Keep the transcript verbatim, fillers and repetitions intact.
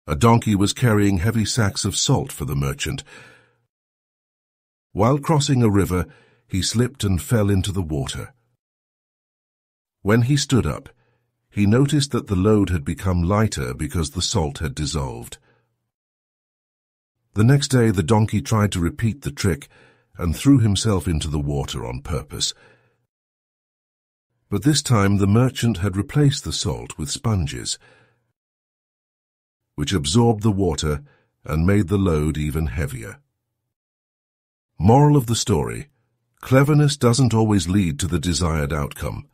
A donkey was carrying heavy sacks of salt for the merchant. While crossing a river, he slipped and fell into the water. When he stood up, he noticed that the load had become lighter because the salt had dissolved. The next day the donkey tried to repeat the trick and threw himself into the water on purpose. But this time the merchant had replaced the salt with sponges, which absorbed the water and made the load even heavier. Moral of the story: cleverness doesn't always lead to the desired outcome.